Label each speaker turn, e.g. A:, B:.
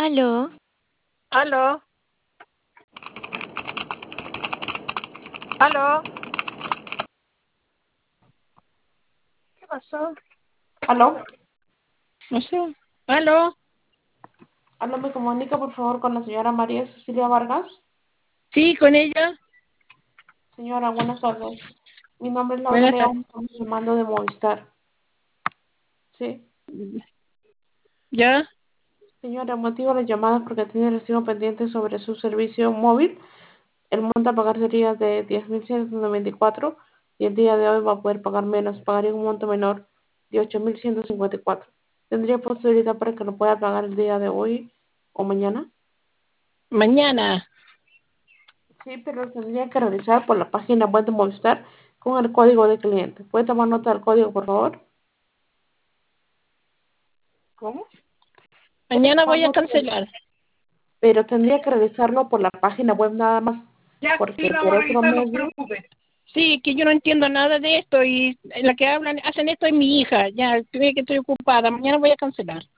A: Aló,
B: Aló, aló, ¿qué pasó?
C: Aló,
B: No sé. Aló,
C: aló, me comunica por favor con la señora María Cecilia Vargas.
B: sí, con ella.
C: Señora, buenas tardes. Mi nombre es Laura
B: Buenas tardes.
C: León, estamos llamando de Movistar. Sí.
B: ¿Ya?
C: Señora, motivo de la llamada porque tiene recibo pendiente sobre su servicio móvil. El monto a pagar sería de 10.194 y el día de hoy va a poder pagar menos, pagaría un monto menor de 8.154. ¿Tendría posibilidad para que lo pueda pagar el día de hoy o mañana?
B: Mañana.
C: Sí, pero lo tendría que realizar por la página web de Movistar con el código de cliente. ¿Puede tomar nota del código, por favor?
B: ¿Cómo?
C: ¿Puede
B: Mañana
C: tomar
B: voy a
C: nota
B: cancelar.
C: pero tendría que realizarlo por la página web nada más,
B: Ya, sí,
C: porque
B: lo
C: por
B: vamos a
C: otro
B: revisar, no se
C: medio,
B: preocupe. Sí, que yo no entiendo nada de esto y la que hacen esto es mi hija. Ya, tuve que estoy ocupada. Mañana voy a cancelar.